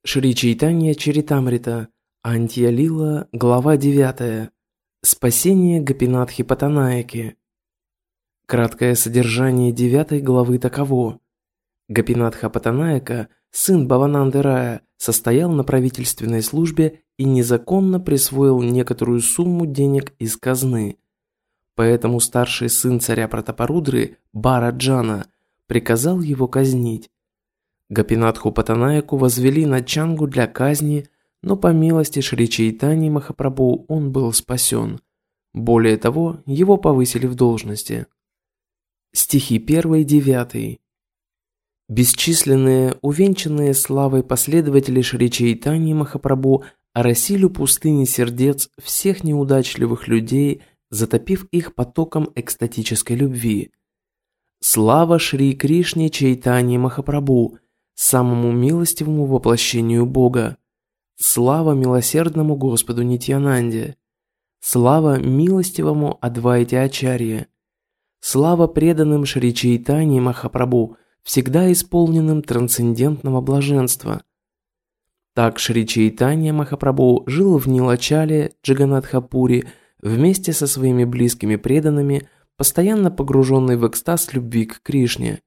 Шри Чайтанья Чаритамрита, Антья Лила, глава 9. Спасение Гопинатхи Паттанаяки. Краткое содержание 9 главы таково. Гопинатха Паттанаяка, сын Бхавананды Рая, состоял на правительственной службе и незаконно присвоил некоторую сумму денег из казны. Поэтому старший сын царя Пратапарудры, Бхараджана, приказал его казнить. Гопинатху Паттанаяку возвели на чангу для казни, но по милости Шри Чайтаньи Махапрабху он был спасен. Более того, его повысили в должности. Стихи 1-9. Бесчисленные, увенчанные славой последователи Шри Чайтаньи Махапрабху оросили пустыни сердец всех неудачливых людей, затопив их потоком экстатической любви. Слава Шри Кришне Чайтаньи Махапрабху, самому милостивому воплощению Бога! Слава милосердному Господу Нитьянанде! Слава милостивому Адвайте Ачарье! Слава преданным Шри Чайтаньи Махапрабху, всегда исполненным трансцендентного блаженства! Так Шри Чайтанья Махапрабху жил в Нилачале, Джаганатхапури, вместе со своими близкими преданными, постоянно погруженный в экстаз любви к Кришне.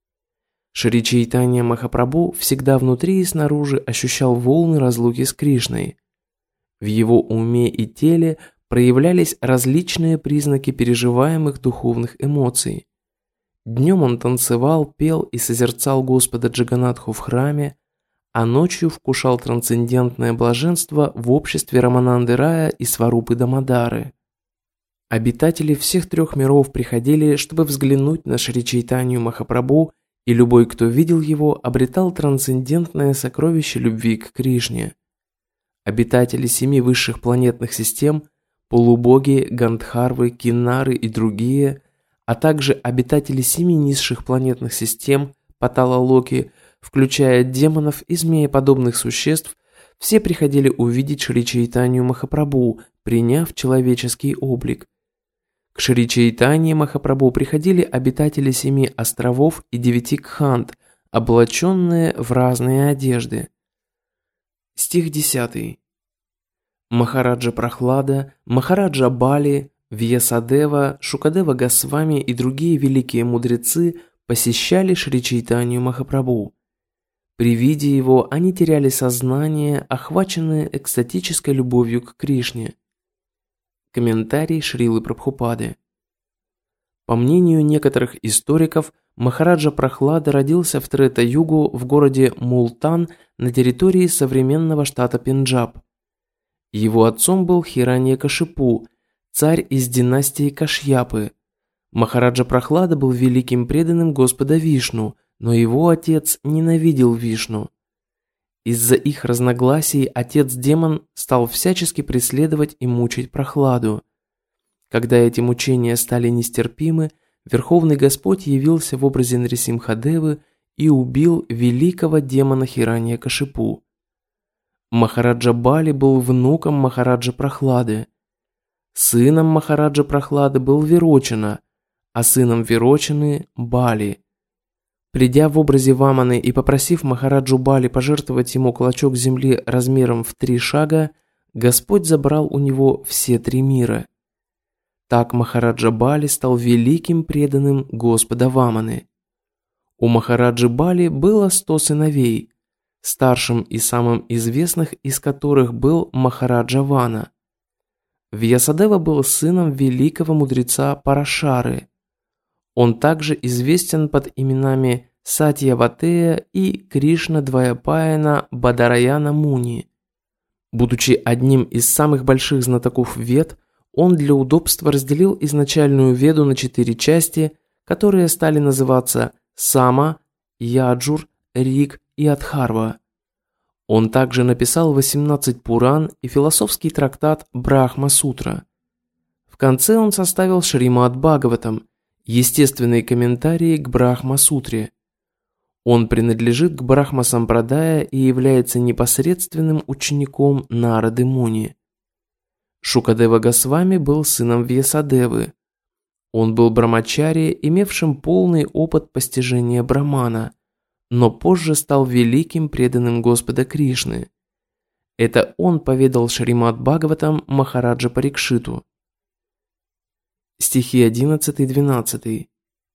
Шри Чайтанья Махапрабху всегда внутри и снаружи ощущал волны разлуки с Кришной. В его уме и теле проявлялись различные признаки переживаемых духовных эмоций. Днем он танцевал, пел и созерцал Господа Джаганатху в храме, а ночью вкушал трансцендентное блаженство в обществе Рамананды Рая и Сварупы Дамодары. Обитатели всех трех миров приходили, чтобы взглянуть на Шри Чайтанью Махапрабху, и любой, кто видел его, обретал трансцендентное сокровище любви к Кришне. Обитатели 7 высших планетных систем, полубоги, гандхарвы, киннары и другие, а также обитатели 7 низших планетных систем, патала-локи, включая демонов и змееподобных существ, все приходили увидеть Шри Чайтанью Махапрабху, приняв человеческий облик. К Шри Чайтанье Махапрабху приходили обитатели 7 островов и 9 кханд, облаченные в разные одежды. Стих 10. Махараджа Прахлада, Махараджа Бали, Вьясадева, Шукадева Госвами и другие великие мудрецы посещали Шри Чайтанью Махапрабху. При виде его они теряли сознание, охваченные экстатической любовью к Кришне. Комментарий Шрилы Прабхупады. По мнению некоторых историков, Махараджа Прахлада родился в Трета-югу в городе Мултан на территории современного штата Пенджаб. Его отцом был Хираньякашипу, царь из династии Кашьяпы. Махараджа Прахлада был великим преданным Господа Вишну, но его отец ненавидел Вишну. Из-за их разногласий отец-демон стал всячески преследовать и мучить Прахладу. Когда эти мучения стали нестерпимы, Верховный Господь явился в образе Нрисимхадевы и убил великого демона Хираньякашипу. Махараджа Бали был внуком Махараджа Прахлады. Сыном Махараджа Прахлады был Вирочана, а сыном Вирочаны – Бали. Придя в образе Ваманы и попросив Махараджу Бали пожертвовать ему клочок земли размером в 3 шага, Господь забрал у него все 3 мира. Так Махараджа Бали стал великим преданным Господа Ваманы. У Махараджи Бали было 100 сыновей, старшим и самым известных из которых был Махараджа Вана. Вьясадева был сыном великого мудреца Парашары. Он также известен под именами Сатьяватея и Кришна-дваяпаяна Бадараяна Муни. Будучи одним из самых больших знатоков Вед, он для удобства разделил изначальную Веду на 4 части, которые стали называться Сама, Яджур, Риг и Адхарва. Он также написал 18 Пуран и философский трактат Брахма-сутра. В конце он составил Шримад Бхагаватам, естественные комментарии к Брахма-сутре. Он принадлежит к Брахма-сампрадая и является непосредственным учеником Нарады Муни. Шукадева Госвами был сыном Вьясадевы. Он был брамачари, имевшим полный опыт постижения Брамана, но позже стал великим преданным Господа Кришны. Это он поведал Шримад Бхагаватам Махараджа Парикшиту. Стихи 11-12.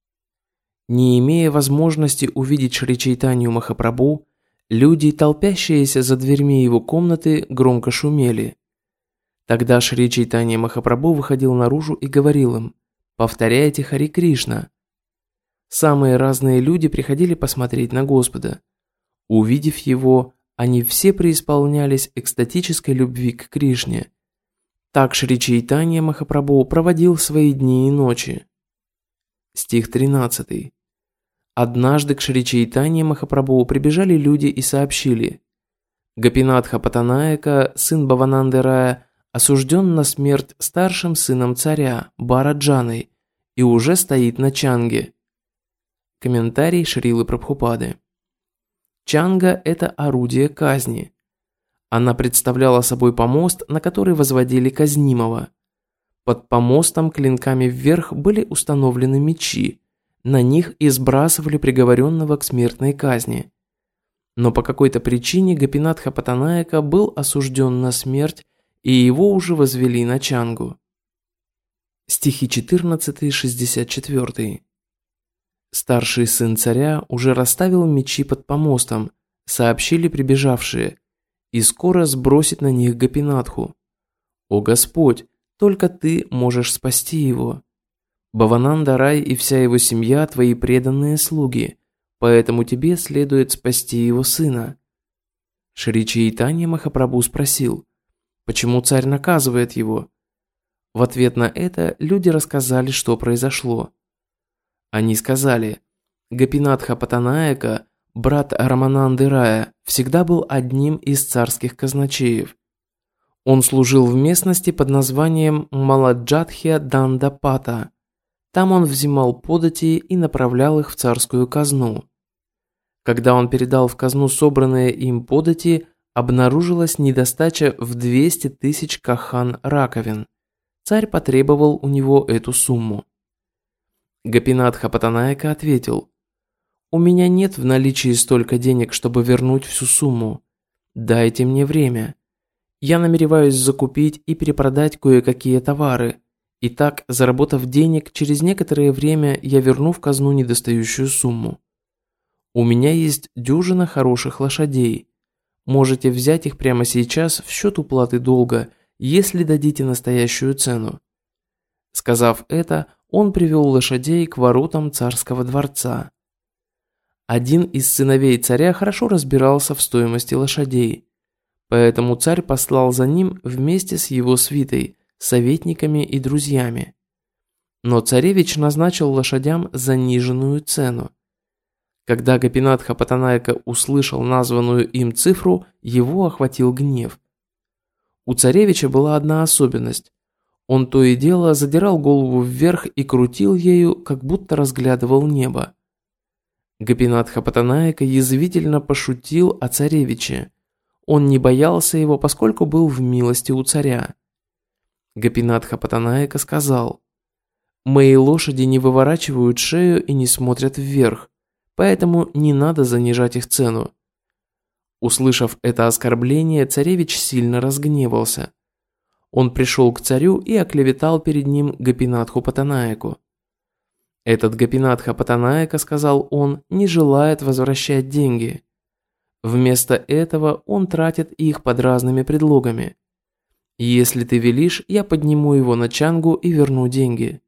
Не имея возможности увидеть Шри Чайтанью Махапрабху, люди, толпящиеся за дверьми его комнаты, громко шумели. Тогда Шри Чайтанья Махапрабху выходил наружу и говорил им: «Повторяйте Хари Кришна». Самые разные люди приходили посмотреть на Господа. Увидев его, они все преисполнялись экстатической любви к Кришне. Так Шри Чайтанья Махапрабху проводил свои дни и ночи. Стих 13. Однажды к Шри Чайтанье Махапрабху прибежали люди и сообщили: Гопинатха Паттанаека, сын Бхавананды Рая, осужден на смерть старшим сыном царя, Бхараджаной, и уже стоит на чанге. Комментарий Шрилы Прабхупады. Чанга – это орудие казни. Она представляла собой помост, на который возводили казнимого. Под помостом клинками вверх были установлены мечи, на них и сбрасывали приговоренного к смертной казни. Но по какой-то причине Гопинатха Паттанаека был осужден на смерть, и его уже возвели на чангу. Стихи 14-64. Старший сын царя уже расставил мечи под помостом, сообщили прибежавшие, и скоро сбросит на них Гопинатху. «О Господь, только Ты можешь спасти его. Бхавананда Рай и вся его семья – Твои преданные слуги, поэтому Тебе следует спасти его сына». Шри Чайтанья Махапрабху спросил: почему царь наказывает его? В ответ на это люди рассказали, что произошло. Они сказали: Гопинатха Паттанаека, брат Рамананды Рая, всегда был одним из царских казначеев. Он служил в местности под названием Маладжатхья Дандапата. Там он взимал подати и направлял их в царскую казну. Когда он передал в казну собранные им подати, обнаружилась недостача в 200 тысяч кахан раковин. Царь потребовал у него эту сумму. Гопинатха Паттанаека ответил: «У меня нет в наличии столько денег, чтобы вернуть всю сумму. Дайте мне время. Я намереваюсь закупить и перепродать кое-какие товары. И так, заработав денег, через некоторое время я верну в казну недостающую сумму. У меня есть дюжина хороших лошадей. Можете взять их прямо сейчас в счет уплаты долга, если дадите настоящую цену». Сказав это, он привел лошадей к воротам царского дворца. Один из сыновей царя хорошо разбирался в стоимости лошадей, поэтому царь послал за ним вместе с его свитой, советниками и друзьями. Но царевич назначил лошадям заниженную цену. Когда Гопинатха Паттанаека услышал названную им цифру, его охватил гнев. У царевича была одна особенность. Он то и дело задирал голову вверх и крутил ею, как будто разглядывал небо. Гопинатха Паттанаека язвительно пошутил о царевиче. Он не боялся его, поскольку был в милости у царя. Гопинатха Паттанаека сказал: «Мои лошади не выворачивают шею и не смотрят вверх, поэтому не надо занижать их цену». Услышав это оскорбление, царевич сильно разгневался. Он пришел к царю и оклеветал перед ним Гопинатху Паттанаеку. Этот Гопинатха Паттанаека, сказал он, не желает возвращать деньги. Вместо этого он тратит их под разными предлогами. Если ты велишь, я подниму его на чангу и верну деньги.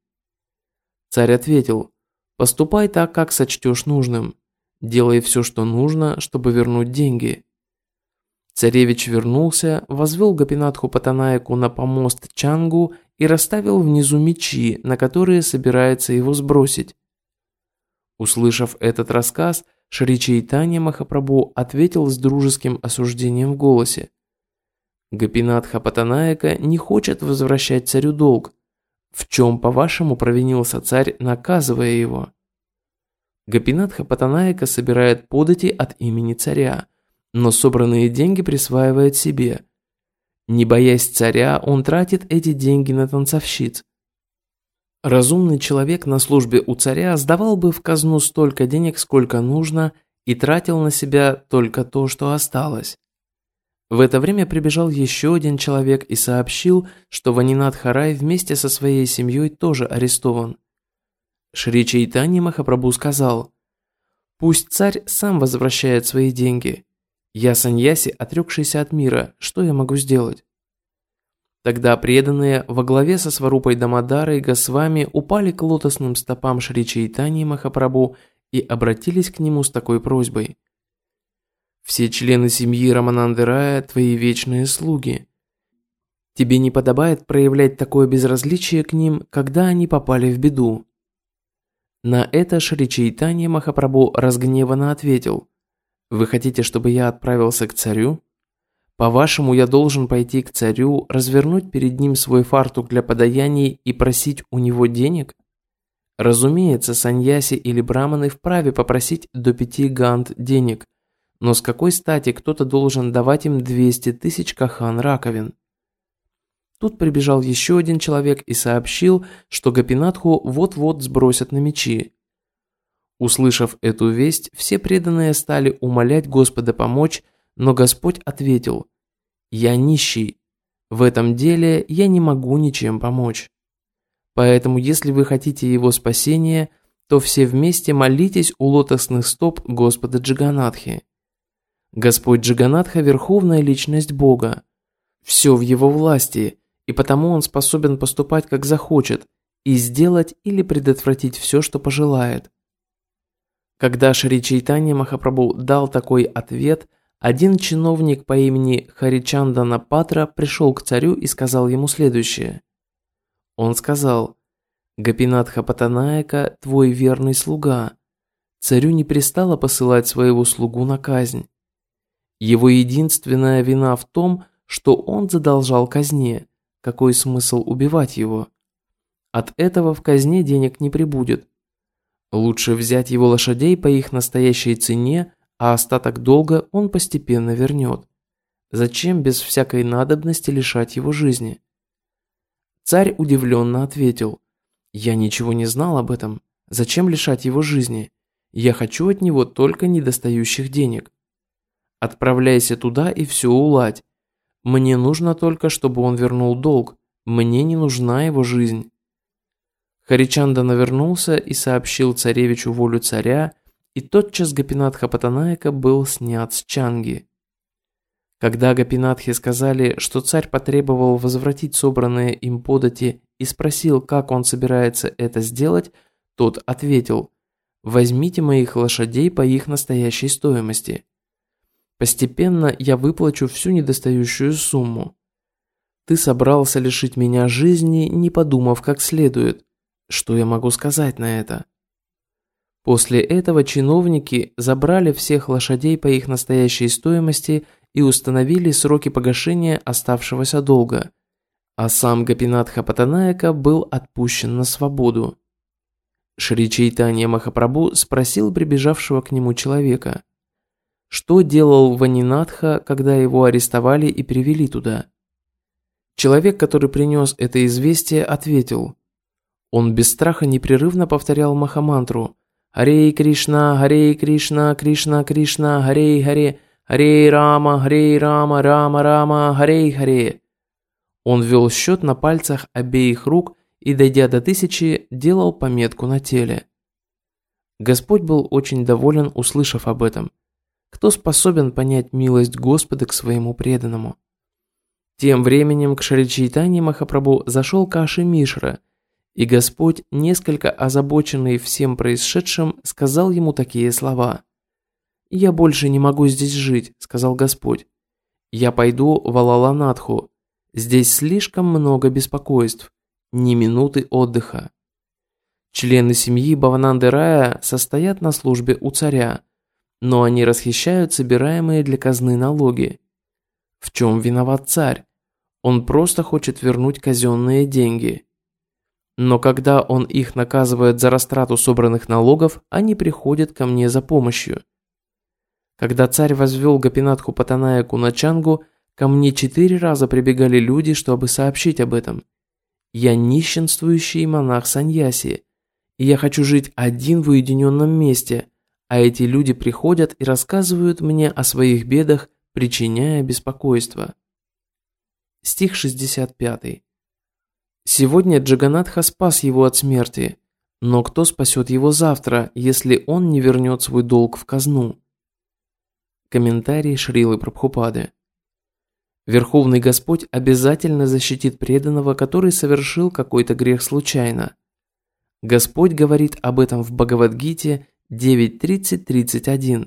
Царь ответил: поступай так, как сочтешь нужным. Делай все, что нужно, чтобы вернуть деньги. Царевич вернулся, возвел Гопинатху Паттанаеку на помост чангу и расставил внизу мечи, на которые собирается его сбросить. Услышав этот рассказ, Шри Чайтанья Махапрабху ответил с дружеским осуждением в голосе: Гопинатха Паттанаека не хочет возвращать царю долг. В чем, по-вашему, провинился царь, наказывая его? Гопинатха Паттанаека собирает подати от имени царя, но собранные деньги присваивает себе. Не боясь царя, он тратит эти деньги на танцовщиц. Разумный человек на службе у царя сдавал бы в казну столько денег, сколько нужно, и тратил на себя только то, что осталось. В это время прибежал еще один человек и сообщил, что Ванинатха Рай вместе со своей семьей тоже арестован. Шри Чайтанья Махапрабху сказал: «Пусть царь сам возвращает свои деньги. Я саньяси, отрекшийся от мира, что я могу сделать?» Тогда преданные во главе со Сварупой Дамодарой и Госвами упали к лотосным стопам Шри Чайтаньи Махапрабху и обратились к нему с такой просьбой: «Все члены семьи Рамананды Рая твои вечные слуги. Тебе не подобает проявлять такое безразличие к ним, когда они попали в беду». На это Шри Чайтанья Махапрабху разгневанно ответил: «Вы хотите, чтобы я отправился к царю? По-вашему, я должен пойти к царю, развернуть перед ним свой фартук для подаяний и просить у него денег? Разумеется, саньяси или браманы вправе попросить до 5 гант денег, но с какой стати кто-то должен давать им 200 тысяч кахан раковин?» Тут прибежал еще один человек и сообщил, что Гопинатху вот-вот сбросят на мечи. Услышав эту весть, все преданные стали умолять Господа помочь, но Господь ответил: «Я нищий. В этом деле я не могу ничем помочь. Поэтому, если вы хотите его спасения, то все вместе молитесь у лотосных стоп Господа Джаганатхи. Господь Джаганатха – верховная личность Бога. Все в его власти, и потому он способен поступать как захочет и сделать или предотвратить все, что пожелает». Когда Шри Чайтанья Махапрабху дал такой ответ, один чиновник по имени Харичандана Патра пришел к царю и сказал ему следующее. Он сказал: «Гопинатха Паттанаяка – твой верный слуга. Царю не пристало посылать своего слугу на казнь. Его единственная вина в том, что он задолжал казне. Какой смысл убивать его? От этого в казне денег не прибудет. Лучше взять его лошадей по их настоящей цене, а остаток долга он постепенно вернет. Зачем без всякой надобности лишать его жизни?» Царь удивленно ответил: «Я ничего не знал об этом. Зачем лишать его жизни? Я хочу от него только недостающих денег. Отправляйся туда и все уладь. Мне нужно только, чтобы он вернул долг. Мне не нужна его жизнь». Харичандана вернулся и сообщил царевичу волю царя, и тотчас Гопинатха Паттанаяка был снят с чанги. Когда Гопинатхе сказали, что царь потребовал возвратить собранные им подати и спросил, как он собирается это сделать, тот ответил: «Возьмите моих лошадей по их настоящей стоимости. Постепенно я выплачу всю недостающую сумму. Ты собрался лишить меня жизни, не подумав как следует. Что я могу сказать на это?» После этого чиновники забрали всех лошадей по их настоящей стоимости и установили сроки погашения оставшегося долга, а сам Гопинатха Паттанаяка был отпущен на свободу. Шри Чайтанья Махапрабху спросил прибежавшего к нему человека: что делал Ванинатха, когда его арестовали и привели туда? Человек, который принес это известие, ответил: он без страха непрерывно повторял махамантру: «Харе Кришна, Кришна Кришна, Харе Харе, Харе Рама, Рама Рама, Харе Харе». Он вел счет на пальцах обеих рук и, дойдя до 1000, делал пометку на теле. Господь был очень доволен, услышав об этом. Кто способен понять милость Господа к своему преданному? Тем временем к Шри Чайтанье Махапрабху зашел Каши Мишра, и Господь, несколько озабоченный всем происшедшим, сказал ему такие слова: «Я больше не могу здесь жить», — сказал Господь. «Я пойду в Алаланатху. Здесь слишком много беспокойств, ни минуты отдыха». Члены семьи Бхавананды Рая состоят на службе у царя, но они расхищают собираемые для казны налоги. В чем виноват царь? Он просто хочет вернуть казенные деньги. Но когда он их наказывает за растрату собранных налогов, они приходят ко мне за помощью. Когда царь возвел Гопинатху Паттанаяку на чангу, ко мне 4 раза прибегали люди, чтобы сообщить об этом. Я нищенствующий монах саньяси, и я хочу жить один в уединенном месте, а эти люди приходят и рассказывают мне о своих бедах, причиняя беспокойство. Стих 65. Сегодня Джаганатха спас его от смерти, но кто спасет его завтра, если он не вернет свой долг в казну? Комментарий Шрилы Прабхупады. Верховный Господь обязательно защитит преданного, который совершил какой-то грех случайно. Господь говорит об этом в Бхагавад-гите 9.30-31.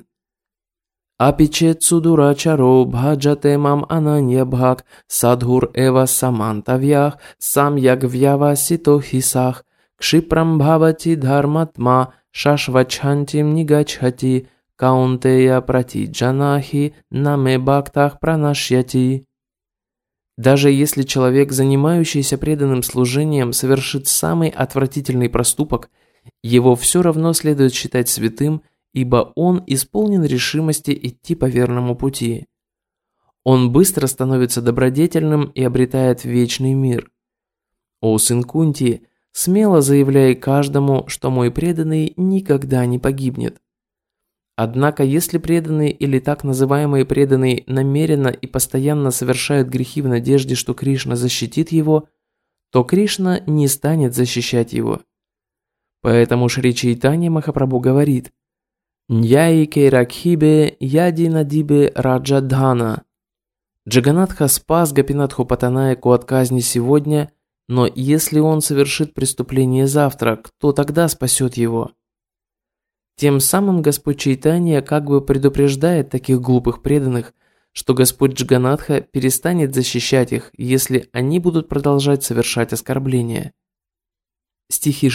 Апичет судурачаро бхаджате мам ананья бхак садхур эва самантавьях сам ягвьява ситохисах кшипрам бхавати дхарматма шашвачхантим нигачхати каунтея пратиджанахи наме бхактах пранашьяти. Даже если человек, занимающийся преданным служением, совершит самый отвратительный проступок, его все равно следует считать святым, ибо он исполнен решимости идти по верному пути. Он быстро становится добродетельным и обретает вечный мир. О сын Кунти, смело заявляй каждому, что мой преданный никогда не погибнет. Однако, если преданный или так называемый преданный намеренно и постоянно совершают грехи в надежде, что Кришна защитит его, то Кришна не станет защищать его. Поэтому Шри Чайтанья Махапрабху говорит: «Ньяи кейракхибе яди надибе раджадхана». Джаганатха спас Гопинатху Паттанайку от казни сегодня, но если он совершит преступление завтра, кто тогда спасет его? Тем самым Господь Чайтанья как бы предупреждает таких глупых преданных, что Господь Джаганатха перестанет защищать их, если они будут продолжать совершать оскорбления. Стихи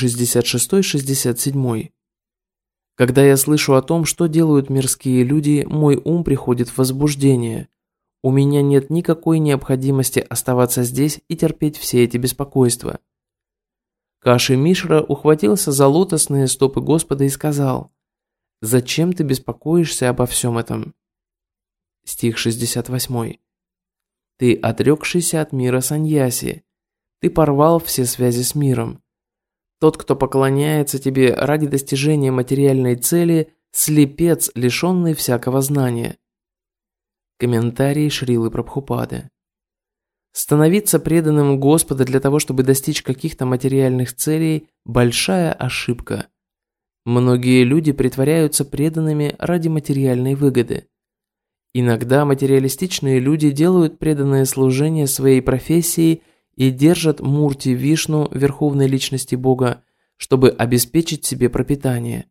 66-67. Когда я слышу о том, что делают мирские люди, мой ум приходит в возбуждение. У меня нет никакой необходимости оставаться здесь и терпеть все эти беспокойства. Каши Мишра ухватился за лотосные стопы Господа и сказал: «Зачем ты беспокоишься обо всем этом?» Стих 68. «Ты отрекшийся от мира саньяси, ты порвал все связи с миром. Тот, кто поклоняется тебе ради достижения материальной цели, слепец, лишенный всякого знания». Комментарий Шрилы Прабхупады. Становиться преданным Господа для того, чтобы достичь каких-то материальных целей – большая ошибка. Многие люди притворяются преданными ради материальной выгоды. Иногда материалистичные люди делают преданное служение своей профессией и держат Мурти Вишну, верховной личности Бога, чтобы обеспечить себе пропитание.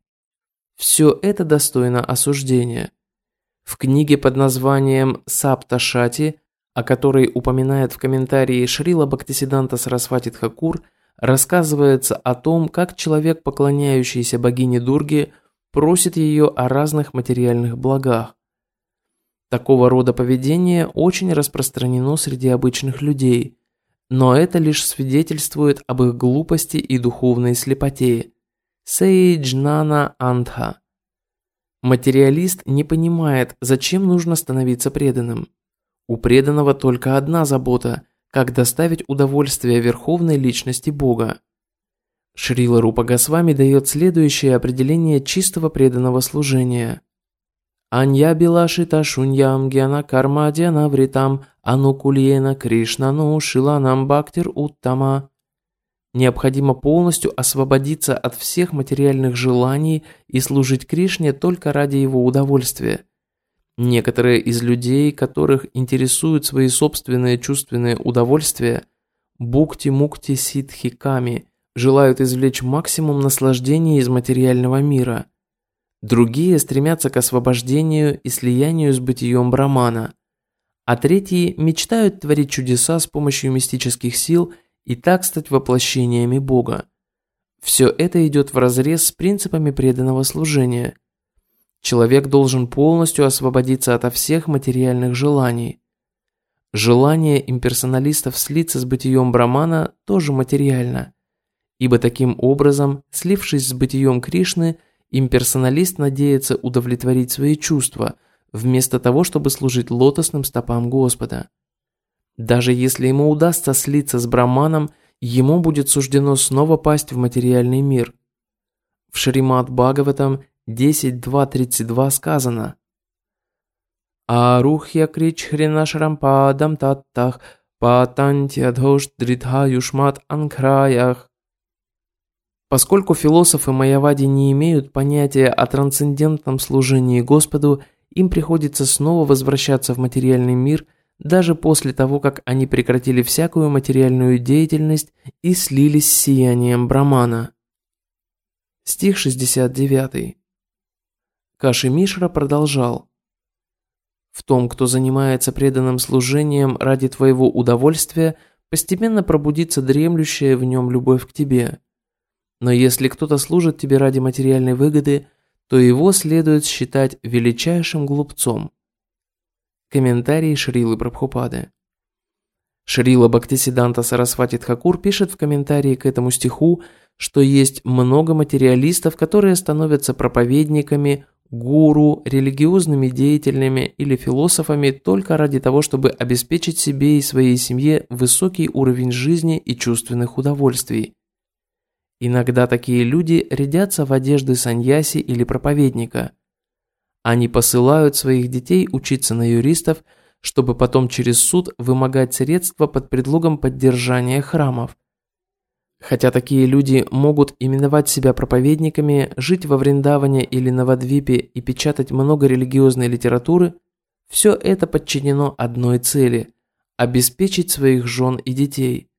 Все это достойно осуждения. В книге под названием «Сапта Шати», о которой упоминает в комментарии Шрила Бхактисиданта Сарасвати Тхакур, рассказывается о том, как человек, поклоняющийся богине Дурге, просит ее о разных материальных благах. Такого рода поведение очень распространено среди обычных людей, но это лишь свидетельствует об их глупости и духовной слепоте. Сейджнана Антха. Материалист не понимает, зачем нужно становиться преданным. У преданного только одна забота – как доставить удовольствие верховной личности Бога. Шрила Рупа Госвами дает следующее определение чистого преданного служения. Анья билашита шуньям гьяна карма дьяна вритам анукульена кришнану шиланам бхактир уттама. Необходимо полностью освободиться от всех материальных желаний и служить Кришне только ради его удовольствия. Некоторые из людей, которых интересуют свои собственные чувственные удовольствия, бхукти-мукти ситхиками, желают извлечь максимум наслаждения из материального мира. Другие стремятся к освобождению и слиянию с бытием Брамана, а третьи мечтают творить чудеса с помощью мистических сил и так стать воплощениями Бога. Все это идет вразрез с принципами преданного служения. Человек должен полностью освободиться ото всех материальных желаний. Желание имперсоналистов слиться с бытием Брамана тоже материально, ибо таким образом, слившись с бытием Кришны, имперсоналист надеется удовлетворить свои чувства, вместо того, чтобы служить лотосным стопам Господа. Даже если ему удастся слиться с Браманом, ему будет суждено снова пасть в материальный мир. В Шримад Бхагаватам 10.2.32 сказано: «Арухья крич хренашрам падам таттах, патантьядхош дритха юшмат анкраях». Поскольку философы майявади не имеют понятия о трансцендентном служении Господу, им приходится снова возвращаться в материальный мир даже после того, как они прекратили всякую материальную деятельность и слились с сиянием Брамана. Стих 69. Каши Мишра продолжал: «В том, кто занимается преданным служением ради твоего удовольствия, постепенно пробудится дремлющая в нем любовь к тебе. Но если кто-то служит тебе ради материальной выгоды, то его следует считать величайшим глупцом». Комментарий Шрилы Прабхупады. Шрила Бхактисиданта Сарасвати Тхакур пишет в комментарии к этому стиху, что есть много материалистов, которые становятся проповедниками, гуру, религиозными деятелями или философами только ради того, чтобы обеспечить себе и своей семье высокий уровень жизни и чувственных удовольствий. Иногда такие люди рядятся в одежды саньяси или проповедника. Они посылают своих детей учиться на юристов, чтобы потом через суд вымогать средства под предлогом поддержания храмов. Хотя такие люди могут именовать себя проповедниками, жить во Вриндаване или Навадвипе и печатать много религиозной литературы, все это подчинено одной цели – обеспечить своих жен и детей.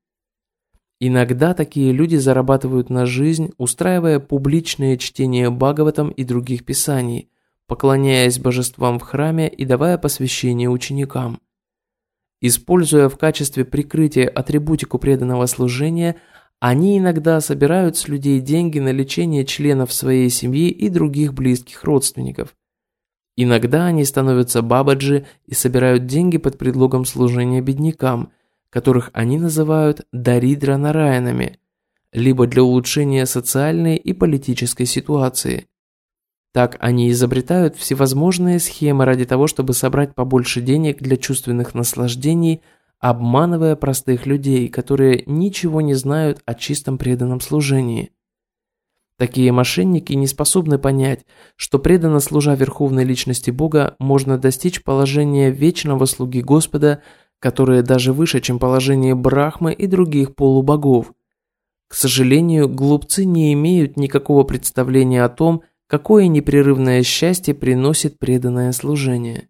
Иногда такие люди зарабатывают на жизнь, устраивая публичные чтения Бхагаватам и других писаний, поклоняясь божествам в храме и давая посвящение ученикам. Используя в качестве прикрытия атрибутику преданного служения, они иногда собирают с людей деньги на лечение членов своей семьи и других близких родственников. Иногда они становятся бабаджи и собирают деньги под предлогом служения беднякам, которых они называют даридра-нараянами, либо для улучшения социальной и политической ситуации. Так они изобретают всевозможные схемы ради того, чтобы собрать побольше денег для чувственных наслаждений, обманывая простых людей, которые ничего не знают о чистом преданном служении. Такие мошенники не способны понять, что преданно служа Верховной Личности Бога, можно достичь положения вечного слуги Господа, которое даже выше, чем положение Брахмы и других полубогов. К сожалению, глупцы не имеют никакого представления о том, какое непрерывное счастье приносит преданное служение.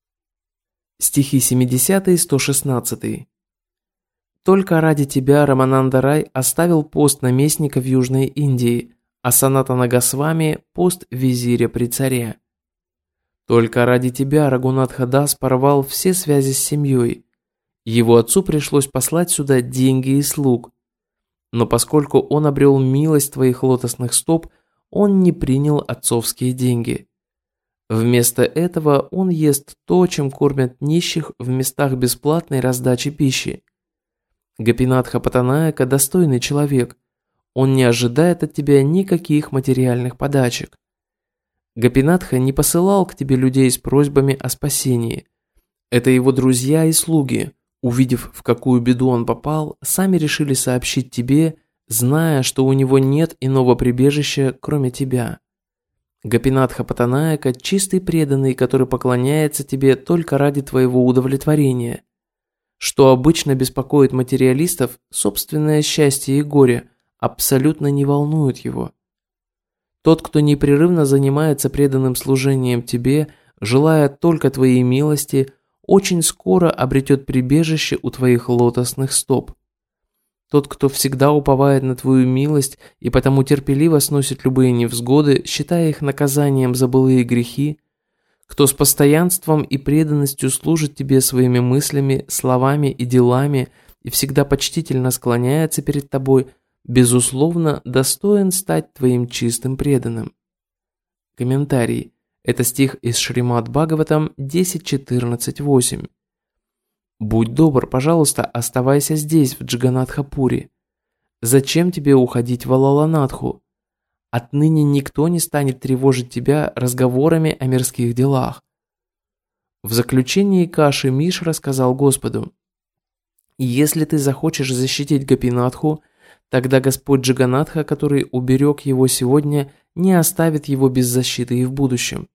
Стихи 70 и 116. «Только ради тебя Рамананда Рай оставил пост наместника в Южной Индии, а Санатана Госвами – пост визиря при царе. Только ради тебя Рагунатха Дас порвал все связи с семьей. Его отцу пришлось послать сюда деньги и слуг. Но поскольку он обрел милость твоих лотосных стоп, он не принял отцовские деньги. Вместо этого он ест то, чем кормят нищих в местах бесплатной раздачи пищи. Гопинатха Патанаека достойный человек. Он не ожидает от тебя никаких материальных подачек. Гопинатха не посылал к тебе людей с просьбами о спасении. Это его друзья и слуги, увидев, в какую беду он попал, сами решили сообщить тебе, зная, что у него нет иного прибежища, кроме тебя. Гопинатха Патанаека – чистый преданный, который поклоняется тебе только ради твоего удовлетворения. Что обычно беспокоит материалистов, собственное счастье и горе, абсолютно не волнует его. Тот, кто непрерывно занимается преданным служением тебе, желая только твоей милости, очень скоро обретет прибежище у твоих лотосных стоп. Тот, кто всегда уповает на твою милость и потому терпеливо сносит любые невзгоды, считая их наказанием за былые грехи, кто с постоянством и преданностью служит тебе своими мыслями, словами и делами и всегда почтительно склоняется перед тобой, безусловно, достоин стать твоим чистым преданным. Комментарий. Это стих из Шримад Бхагаватам 10.14.8. «Будь добр, пожалуйста, оставайся здесь, в Джаганатхапуре. Зачем тебе уходить в Алаланатху? Отныне никто не станет тревожить тебя разговорами о мирских делах». В заключении Каши Мишра сказал Господу: «Если ты захочешь защитить Гопинатху, Тогда Господь Джаганатха, который уберег его сегодня, не оставит его без защиты и в будущем.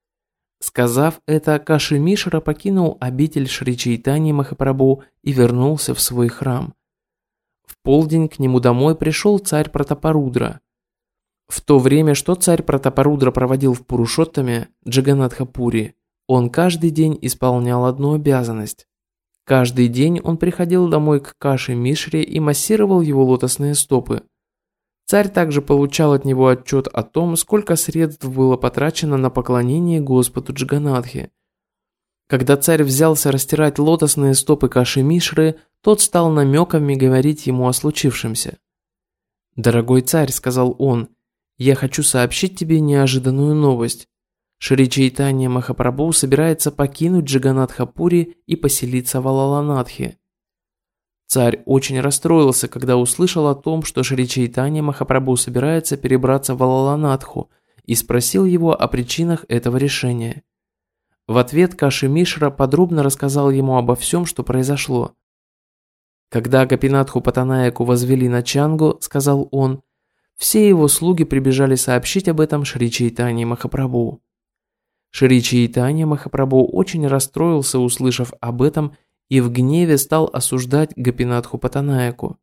Сказав это, Каши Мишра покинул обитель Шри Чайтаньи Махапрабху и вернулся в свой храм. В полдень к нему домой пришел царь Пратапарудра. В то время, что царь Пратапарудра проводил в Пурушоттаме, Джаганатхапури, он каждый день исполнял одну обязанность. Каждый день он приходил домой к Каши Мишре и массировал его лотосные стопы. Царь также получал от него отчет о том, сколько средств было потрачено на поклонение Господу Джаганатхе. Когда царь взялся растирать лотосные стопы Каши Мишры, тот стал намеками говорить ему о случившемся. «Дорогой царь», — сказал он, — «я хочу сообщить тебе неожиданную новость. Шри Чайтанья Махапрабху собирается покинуть Джаганатхапури и поселиться в Алаланадхе». Царь очень расстроился, когда услышал о том, что Шри Чайтанья Махапрабху собирается перебраться в Алаланадху, и спросил его о причинах этого решения. В ответ Каши Мишра подробно рассказал ему обо всем, что произошло. Когда Гопинатху Паттанаяку возвели на Чангу, сказал он, все его слуги прибежали сообщить об этом Шри Чайтанье Махапрабху. Шри Чайтанья Махапрабху очень расстроился, услышав об этом, и в гневе стал осуждать Гопинатху Паттанаяку.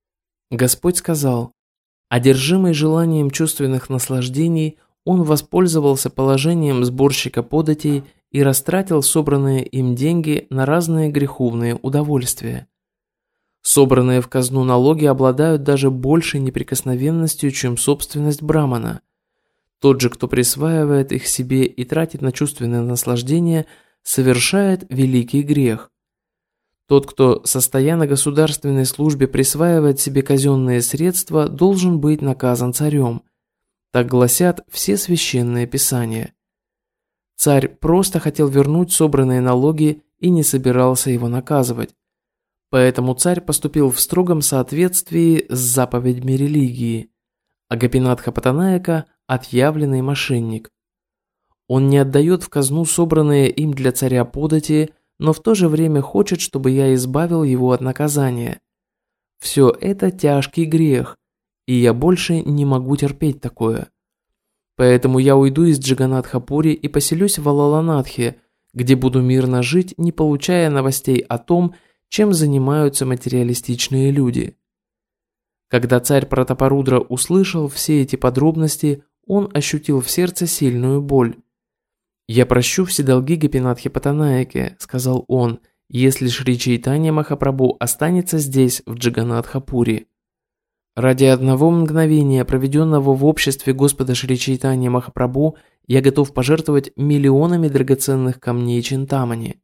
Господь сказал, одержимый желанием чувственных наслаждений, он воспользовался положением сборщика податей и растратил собранные им деньги на разные греховные удовольствия. Собранные в казну налоги обладают даже большей неприкосновенностью, чем собственность брамана. Тот же, кто присваивает их себе и тратит на чувственное наслаждение, совершает великий грех. Тот, кто, состоя на государственной службе, присваивает себе казенные средства, должен быть наказан царем. Так гласят все священные писания. Царь просто хотел вернуть собранные налоги и не собирался его наказывать. Поэтому царь поступил в строгом соответствии с заповедями религии, а Гопинатха Паттанаяка – отъявленный мошенник. Он не отдает в казну собранные им для царя подати, но в то же время хочет, чтобы я избавил его от наказания. Все это тяжкий грех, и я больше не могу терпеть такое. Поэтому я уйду из Джаганатхапури и поселюсь в Алаланадхе, где буду мирно жить, не получая новостей о том, чем занимаются материалистичные люди. Когда царь Пратапарудра услышал все эти подробности, он ощутил в сердце сильную боль. «Я прощу все долги Гопинатхе Паттанаяке», — сказал он, «если Шри Чайтанья Махапрабху останется здесь, в Джаганатхапури». Ради одного мгновения, проведенного в обществе Господа Шри Чайтаньи Махапрабху, я готов пожертвовать миллионами драгоценных камней Чинтамани.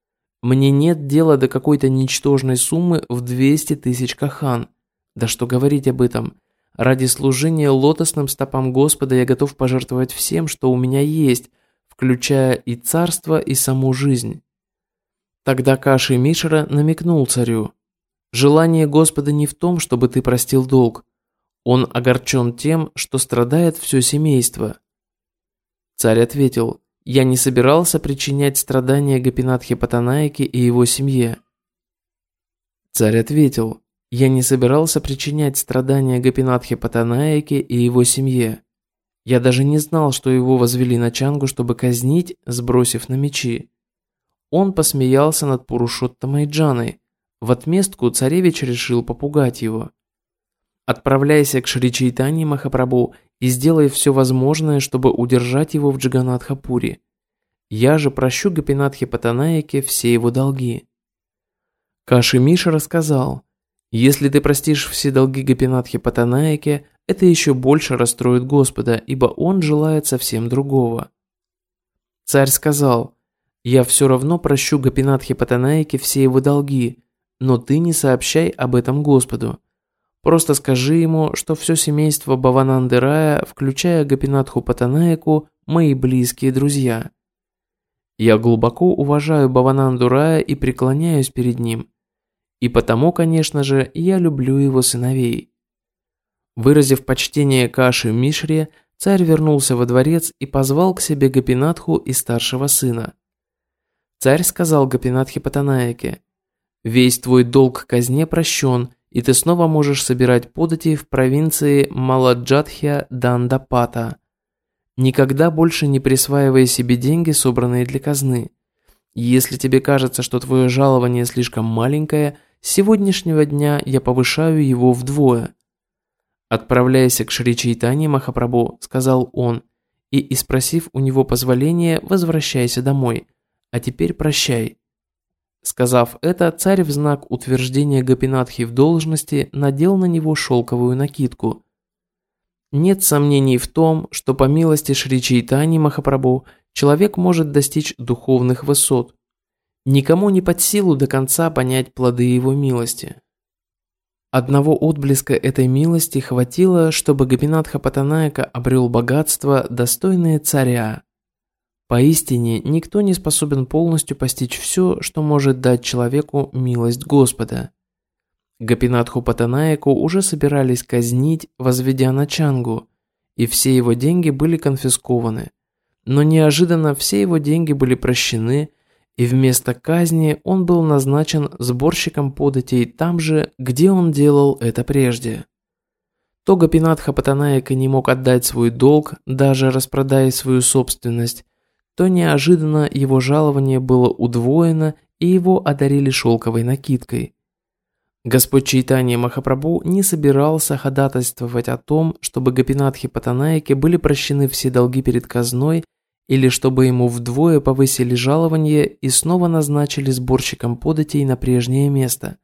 Мне нет дела до какой-то ничтожной суммы в 200 тысяч кахан. Да что говорить об этом. Ради служения лотосным стопам Господа я готов пожертвовать всем, что у меня есть, включая и царство, и саму жизнь. Тогда Каши Мишра намекнул царю. Желание Господа не в том, чтобы ты простил долг. Он огорчен тем, что страдает все семейство. Царь ответил, я не собирался причинять страдания Гопинатхе Паттанаяке и его семье. Царь ответил, я не собирался причинять страдания Гопинатхе Паттанаяке и его семье. Я даже не знал, что его возвели на Чангу, чтобы казнить, сбросив на мечи. Он посмеялся над Пурушоттамой Джаной. В отместку царевич решил попугать его. Отправляйся к Шри Чайтаньи Махапрабху и сделай все возможное, чтобы удержать его в Джаганатхапури. Я же прощу Гопинатхе Паттанаяке все его долги. Каши Мишра сказал, если ты простишь все долги Гопинатхе Паттанаяке, это еще больше расстроит Господа, ибо он желает совсем другого. Царь сказал, я все равно прощу Гопинатхе Паттанаяке все его долги, но ты не сообщай об этом Господу. Просто скажи ему, что все семейство Бхавананды Рая, включая Гопинатху Паттанаяку, мои близкие друзья. Я глубоко уважаю Бхавананду Рая и преклоняюсь перед ним. И потому, конечно же, я люблю его сыновей. Выразив почтение Каши Мишре, царь вернулся во дворец и позвал к себе Гопинатху и старшего сына. Царь сказал Гопинатхе Паттанаяке, «Весь твой долг казне прощен, и ты снова можешь собирать подати в провинции Маладжадхья-Дандапата. Никогда больше не присваивай себе деньги, собранные для казны. Если тебе кажется, что твое жалование слишком маленькое, с сегодняшнего дня я повышаю его вдвое. «Отправляйся к Шри Чайтанье Махапрабху», — сказал он, и, спросив у него позволения, возвращайся домой. А теперь прощай. Сказав это, царь в знак утверждения Гопинатхи в должности надел на него шелковую накидку. Нет сомнений в том, что по милости Шри Чайтаньи Махапрабху человек может достичь духовных высот. Никому не под силу до конца понять плоды его милости. Одного отблеска этой милости хватило, чтобы Гопинатха Паттанаяка обрел богатство, достойное царя. Поистине, никто не способен полностью постичь все, что может дать человеку милость Господа. Гопинатху Паттанаяку уже собирались казнить, возведя на чангу, и все его деньги были конфискованы. Но неожиданно все его деньги были прощены, и вместо казни он был назначен сборщиком податей там же, где он делал это прежде. То Гопинатха Паттанаяка не мог отдать свой долг, даже распродая свою собственность, то неожиданно его жалование было удвоено, и его одарили шелковой накидкой. Господь Чайтанья Махапрабху не собирался ходатайствовать о том, чтобы Гопинатхе Паттанаяке были прощены все долги перед казной, или чтобы ему вдвое повысили жалование и снова назначили сборщиком податей на прежнее место.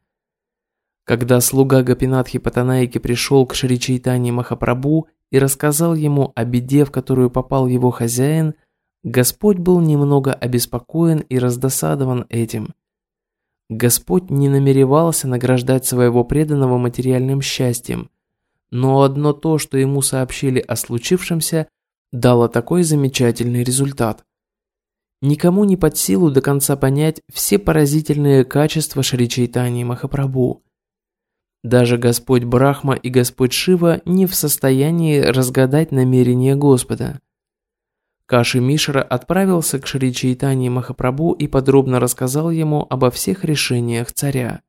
Когда слуга Гопинатхи Паттанаяки пришел к Шри Чайтанье Махапрабху и рассказал ему о беде, в которую попал его хозяин, Господь был немного обеспокоен и раздосадован этим. Господь не намеревался награждать своего преданного материальным счастьем, но одно то, что ему сообщили о случившемся, дало такой замечательный результат. Никому не под силу до конца понять все поразительные качества Шри Чайтаньи Махапрабху. Даже Господь Брахма и Господь Шива не в состоянии разгадать намерения Господа. Каши Мишра отправился к Шри Чайтанье Махапрабху и подробно рассказал ему обо всех решениях царя.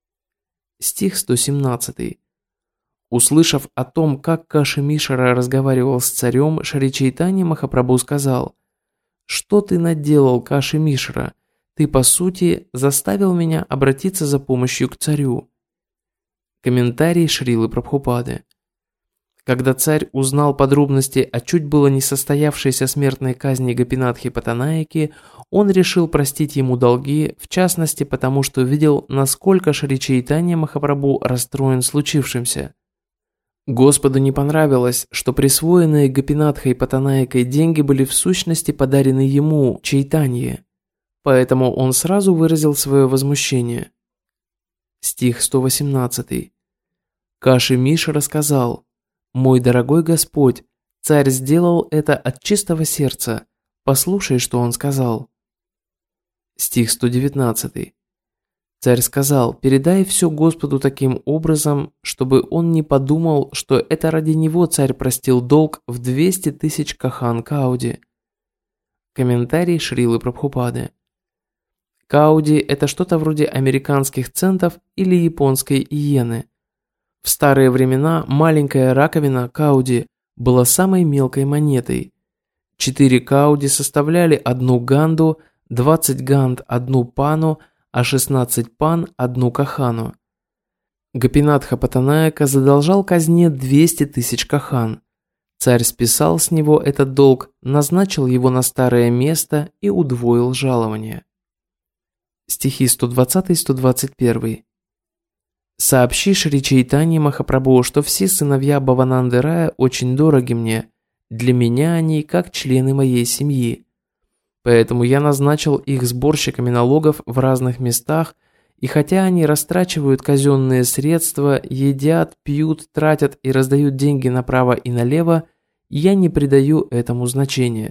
Стих 117. Услышав о том, как Каши Мишра разговаривал с царем, Шри Чайтанья Махапрабху сказал: «Что ты наделал, Каши Мишра? Ты, по сути, заставил меня обратиться за помощью к царю». Комментарий Шрилы Прабхупады. Когда царь узнал подробности о чуть было не состоявшейся смертной казни Гопинатхи Паттанаяки, он решил простить ему долги, в частности потому, что видел, насколько Шри Чайтанья Махапрабху расстроен случившимся. Господу не понравилось, что присвоенные Гопинатхой Паттанаякой деньги были в сущности подарены ему, Чайтанье, поэтому он сразу выразил свое возмущение. Стих 118. Каши Мишра рассказал: «Мой дорогой Господь, царь сделал это от чистого сердца. Послушай, что он сказал». Стих 119. Царь сказал: «Передай все Господу таким образом, чтобы он не подумал, что это ради него царь простил долг в 200 тысяч кахан кауди». Комментарий Шрилы Прабхупады. Кауди – это что-то вроде американских центов или японской иены. В старые времена маленькая раковина кауди была самой мелкой монетой. 4 кауди составляли 1 ганду, 20 ганд – 1 пану, а 16 пан – 1 кахану. Гопинатха Паттанаяка задолжал казне 200 тысяч кахан. Царь списал с него этот долг, назначил его на старое место и удвоил жалование. Стихи 120-121. «Сообщи Шри Чайтанье Махапрабху, что все сыновья Бхавананды Рая очень дороги мне. Для меня они как члены моей семьи. Поэтому я назначил их сборщиками налогов в разных местах, и хотя они растрачивают казенные средства, едят, пьют, тратят и раздают деньги направо и налево, я не придаю этому значения».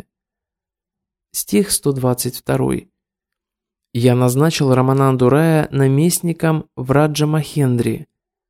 Стих 122. «Я назначил Рамананду Рая наместником в Раджа-Махендри.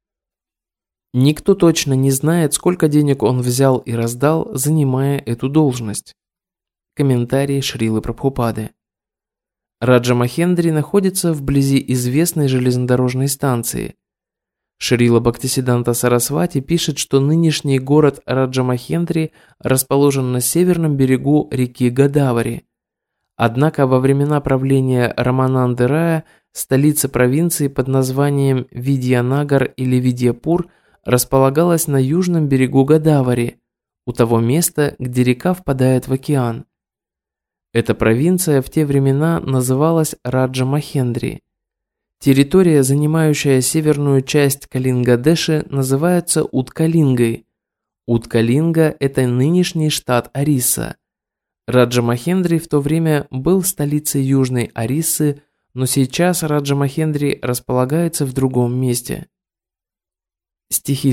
Никто точно не знает, сколько денег он взял и раздал, занимая эту должность». Комментарий Шрилы Прабхупады. Раджа-Махендри находится вблизи известной железнодорожной станции. Шрила Бхактисиддханта Сарасвати пишет, что нынешний город Раджамахендри расположен на северном берегу реки Годавари. Однако во времена правления Рамананды Рая столица провинции под названием Видьянагар или Видьяпур располагалась на южном берегу Годавари, у того места, где река впадает в океан. Эта провинция в те времена называлась Раджамахендри. Территория, занимающая северную часть Калингадеши, называется Уткалингой. Уткалинга – это нынешний штат Ориса. Раджамахендри в то время был столицей Южной Орисы, но сейчас Раджамахендри располагается в другом месте. Стихи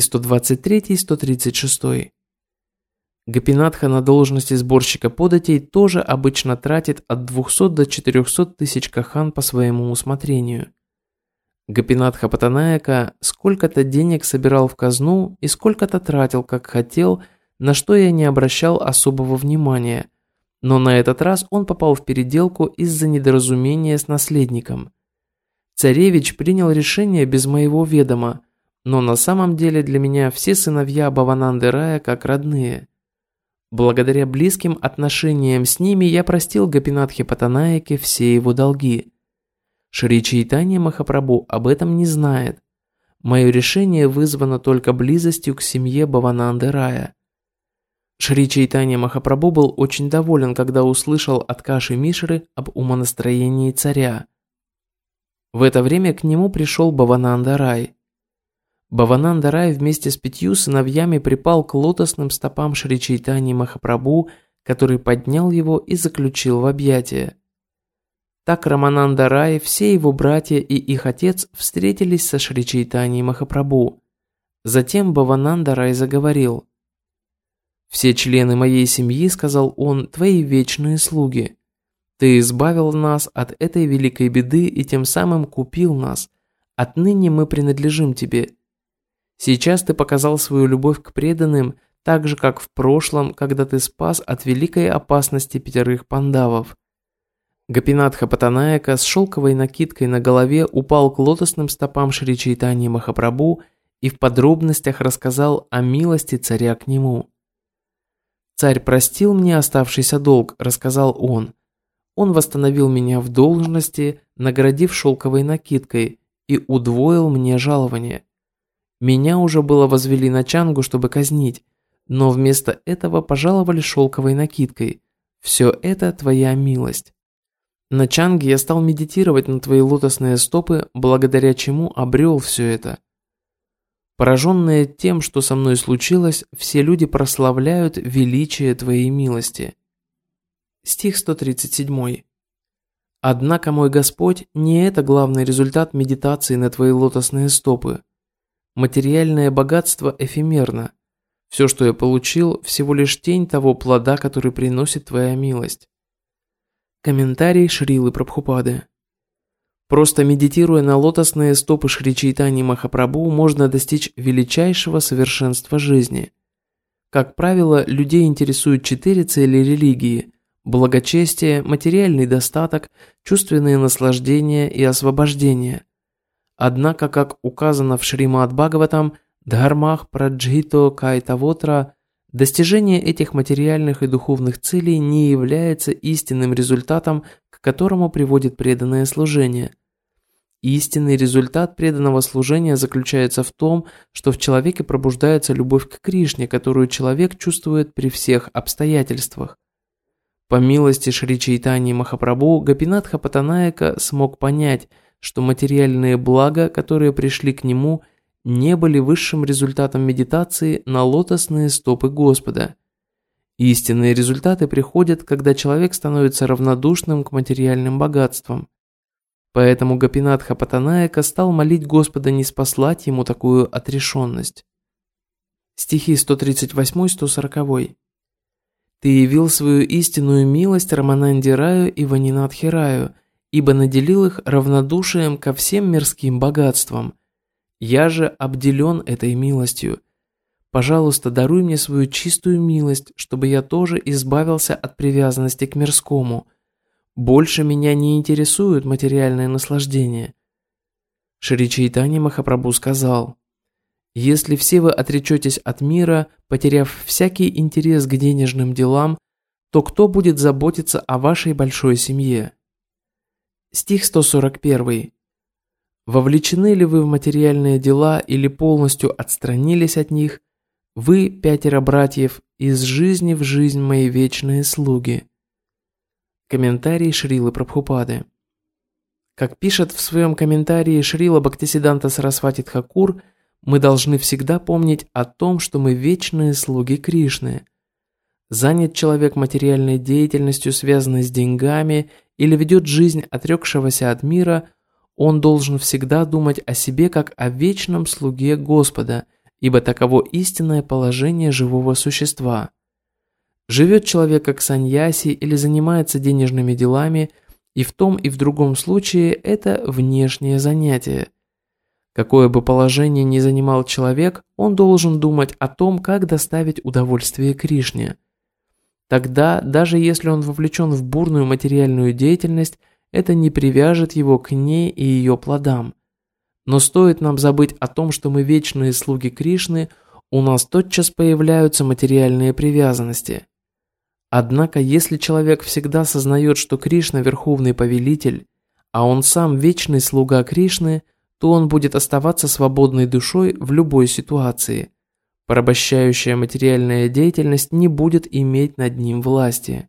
123-136. Гопинатха на должности сборщика податей тоже обычно тратит от 200 до 400 тысяч кахан по своему усмотрению. Гопинатха Паттанаяка сколько-то денег собирал в казну и сколько-то тратил, как хотел, на что я не обращал особого внимания, но на этот раз он попал в переделку из-за недоразумения с наследником. Царевич принял решение без моего ведома, но на самом деле для меня все сыновья Бхавананды Рая как родные. Благодаря близким отношениям с ними я простил Гопинатхе Паттанаяке все его долги. Шри Чайтанья Махапрабху об этом не знает. Мое решение вызвано только близостью к семье Бхавананды Рая. Шри Чайтанья Махапрабху был очень доволен, когда услышал от Каши Мишры об умонастроении царя. В это время к нему пришел Бхавананда Рай. Бхавананда Рай вместе с 5 сыновьями припал к лотосным стопам Шри Чайтаньи Махапрабху, который поднял его и заключил в объятия. Так Рамананда Рай, все его братья и их отец встретились со Шри Чайтаньей Махапрабху. Затем Бхавананда Рай заговорил. «Все члены моей семьи, — сказал он, — твои вечные слуги. Ты избавил нас от этой великой беды и тем самым купил нас. Отныне мы принадлежим тебе. Сейчас ты показал свою любовь к преданным, так же, как в прошлом, когда ты спас от великой опасности 5 пандавов». Гопинатха Паттанаяка с шелковой накидкой на голове упал к лотосным стопам Шри Чайтаньи Махапрабху и в подробностях рассказал о милости царя к нему. «Царь простил мне оставшийся долг», — рассказал он. «Он восстановил меня в должности, наградив шелковой накидкой, и удвоил мне жалование. Меня уже было возвели на чангу, чтобы казнить, но вместо этого пожаловали шелковой накидкой. Все это твоя милость. На чанге я стал медитировать на твои лотосные стопы, благодаря чему обрел все это. Пораженные тем, что со мной случилось, все люди прославляют величие твоей милости». Стих 137. «Однако, мой Господь, не это главный результат медитации на твои лотосные стопы. Материальное богатство эфемерно. Все, что я получил, всего лишь тень того плода, который приносит твоя милость». Комментарий Шрилы Прабхупады. Просто медитируя на лотосные стопы Шри Чайтаньи Махапрабху, можно достичь величайшего совершенства жизни. Как правило, людей интересуют 4 цели религии: благочестие, материальный достаток, чувственные наслаждения и освобождение. Однако, как указано в Шримад Бхагаватам, Дхармах Праджхито Кайтавотра, достижение этих материальных и духовных целей не является истинным результатом, к которому приводит преданное служение. Истинный результат преданного служения заключается в том, что в человеке пробуждается любовь к Кришне, которую человек чувствует при всех обстоятельствах. По милости Шри Чайтаньи Махапрабху, Гопинатха Паттанаяка смог понять, что материальные блага, которые пришли к нему, не были высшим результатом медитации на лотосные стопы Господа. Истинные результаты приходят, когда человек становится равнодушным к материальным богатствам. Поэтому Гопинатха Паттанаяка стал молить Господа не спаслать ему такую отрешенность. Стихи 138-140. «Ты явил свою истинную милость Рамананде Раю и Ванинатхе Раю, ибо наделил их равнодушием ко всем мирским богатствам. Я же обделен этой милостью. Пожалуйста, даруй мне свою чистую милость, чтобы я тоже избавился от привязанности к мирскому. Больше меня не интересуют материальные наслаждения». Шри Чайтанья Махапрабху сказал: Если все вы отречетесь от мира, потеряв всякий интерес к денежным делам, то кто будет заботиться о вашей большой семье? Стих 141. Вовлечены ли вы в материальные дела или полностью отстранились от них, вы, 5 братьев, из жизни в жизнь мои вечные слуги? Комментарий Шрилы Прабхупады. Как пишет в своем комментарии Шрила Бхактисиддханта Сарасвати Тхакур, мы должны всегда помнить о том, что мы вечные слуги Кришны. Занят человек материальной деятельностью, связанной с деньгами, или ведет жизнь отрекшегося от мира, он должен всегда думать о себе как о вечном слуге Господа, ибо таково истинное положение живого существа. Живет человек как саньяси или занимается денежными делами, и в том и в другом случае это внешнее занятие. Какое бы положение ни занимал человек, он должен думать о том, как доставить удовольствие Кришне. Тогда, даже если он вовлечен в бурную материальную деятельность, это не привяжет его к ней и ее плодам. Но стоит нам забыть о том, что мы вечные слуги Кришны, у нас тотчас появляются материальные привязанности. Однако, если человек всегда сознает, что Кришна – верховный повелитель, а он сам вечный слуга Кришны, то он будет оставаться свободной душой в любой ситуации. Порабощающая материальная деятельность не будет иметь над ним власти.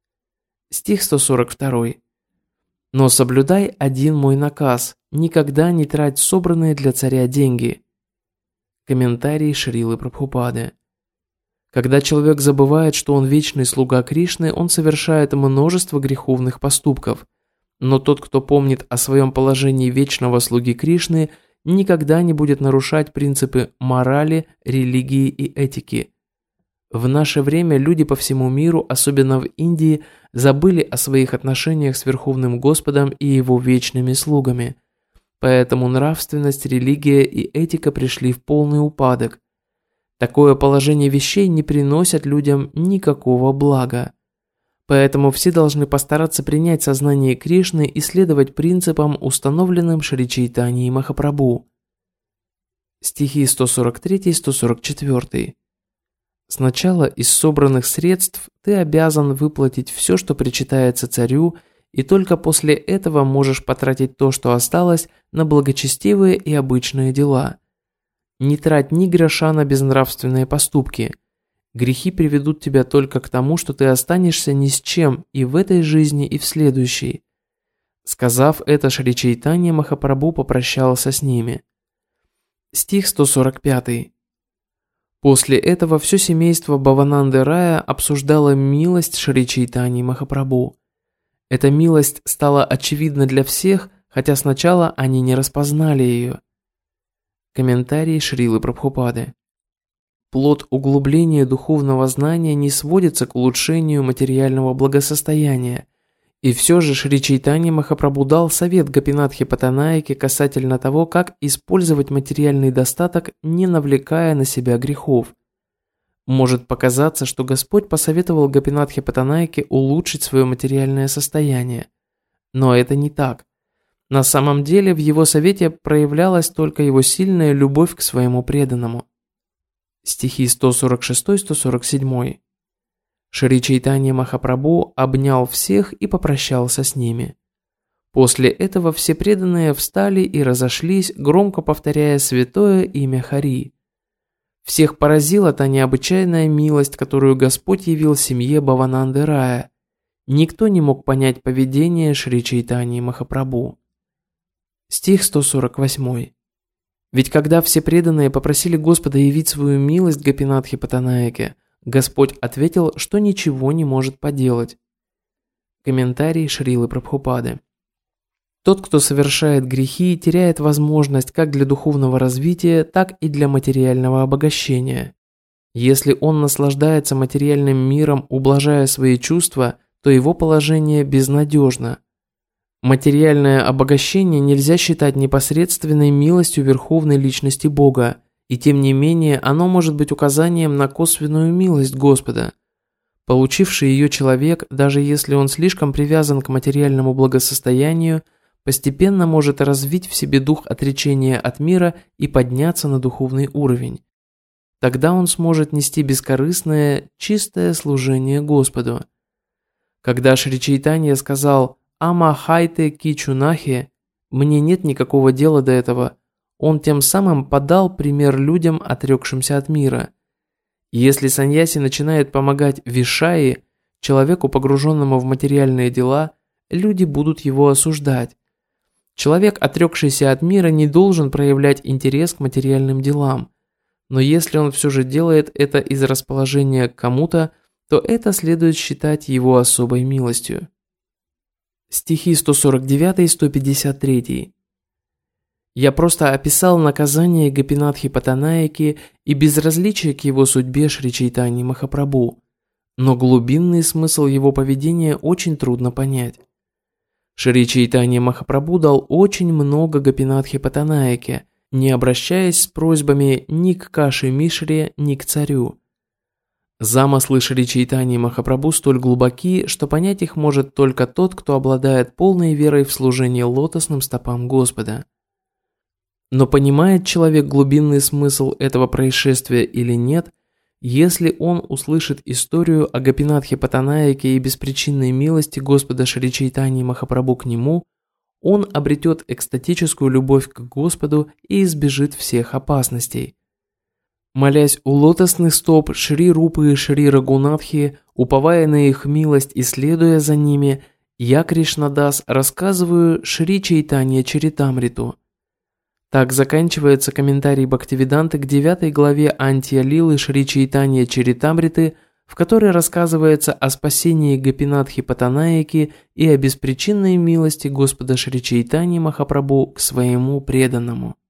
Стих 142. «Но соблюдай один мой наказ, никогда не трать собранные для царя деньги». Комментарий Шрилы Прабхупады. Когда человек забывает, что он вечный слуга Кришны, он совершает множество греховных поступков. Но тот, кто помнит о своем положении вечного слуги Кришны, никогда не будет нарушать принципы морали, религии и этики. В наше время люди по всему миру, особенно в Индии, забыли о своих отношениях с Верховным Господом и Его вечными слугами. Поэтому нравственность, религия и этика пришли в полный упадок. Такое положение вещей не приносит людям никакого блага. Поэтому все должны постараться принять сознание Кришны и следовать принципам, установленным Шри Чайтаньей Махапрабху. Стихи 143-144. Сначала из собранных средств ты обязан выплатить все, что причитается царю, и только после этого можешь потратить то, что осталось, на благочестивые и обычные дела. Не трать ни гроша на безнравственные поступки. Грехи приведут тебя только к тому, что ты останешься ни с чем и в этой жизни, и в следующей. Сказав это, Шри Чайтанья Махапрабху попрощался с ними. Стих 145. После этого все семейство Бхавананды Рая обсуждало милость Шри Чайтаньи Махапрабху. Эта милость стала очевидна для всех, хотя сначала они не распознали ее. Комментарий Шрилы Прабхупады. Плод углубления духовного знания не сводится к улучшению материального благосостояния, и все же Шри Чайтанья Махапрабху дал совет Гопинатхе Паттанайке касательно того, как использовать материальный достаток, не навлекая на себя грехов. Может показаться, что Господь посоветовал Гопинатхе Паттанайке улучшить свое материальное состояние, но это не так. На самом деле в его совете проявлялась только его сильная любовь к своему преданному. Стихи 146-147. Шри Чайтанья Махапрабху обнял всех и попрощался с ними. После этого все преданные встали и разошлись, громко повторяя святое имя Хари. Всех поразила та необычайная милость, которую Господь явил семье Бхавананды Рая. Никто не мог понять поведение Шри Чайтаньи Махапрабху. Стих 148. Ведь когда все преданные попросили Господа явить свою милость Гопинатхе Паттанайке, Господь ответил, что ничего не может поделать. Комментарий Шрилы Прабхупады. Тот, кто совершает грехи, теряет возможность как для духовного развития, так и для материального обогащения. Если он наслаждается материальным миром, ублажая свои чувства, то его положение безнадежно. Материальное обогащение нельзя считать непосредственной милостью Верховной Личности Бога, и тем не менее оно может быть указанием на косвенную милость Господа. Получивший ее человек, даже если он слишком привязан к материальному благосостоянию, постепенно может развить в себе дух отречения от мира и подняться на духовный уровень. Тогда он сможет нести бескорыстное, чистое служение Господу. Когда Шри Чайтанья сказал «Ама хайте кичунахи», «Мне нет никакого дела до этого», он тем самым подал пример людям, отрекшимся от мира. Если саньяси начинает помогать вишайи, человеку, погруженному в материальные дела, люди будут его осуждать. Человек, отрекшийся от мира, не должен проявлять интерес к материальным делам. Но если он все же делает это из расположения к кому-то, то это следует считать его особой милостью. Стихи 149 и 153. Я просто описал наказание Гопинатхи Паттанаики и безразличие к его судьбе Шри Чайтаньи Махапрабху, но глубинный смысл его поведения очень трудно понять. Шри Чайтанья Махапрабху дал очень много Гопинатхи Паттанаике, не обращаясь с просьбами ни к Каши Мишре, ни к царю. Замыслы Шри Чайтаньи Махапрабху столь глубоки, что понять их может только тот, кто обладает полной верой в служение лотосным стопам Господа. Но понимает человек глубинный смысл этого происшествия или нет, если он услышит историю о Гопинатхе Паттанаике и беспричинной милости Господа Шри Чайтаньи Махапрабху к нему, он обретет экстатическую любовь к Господу и избежит всех опасностей. Молясь у лотосных стоп Шри Рупы и Шри Рагунатхи, уповая на их милость и следуя за ними, я, Кришнадас, рассказываю Шри Чайтанья Чаритамриту. Так заканчивается комментарий Бхактивиданты к 9 главе Антья-лилы Шри Чайтанья Чаритамриты, в которой рассказывается о спасении Гопинатхи Паттанаики и о беспричинной милости Господа Шри Чайтаньи Махапрабху к своему преданному.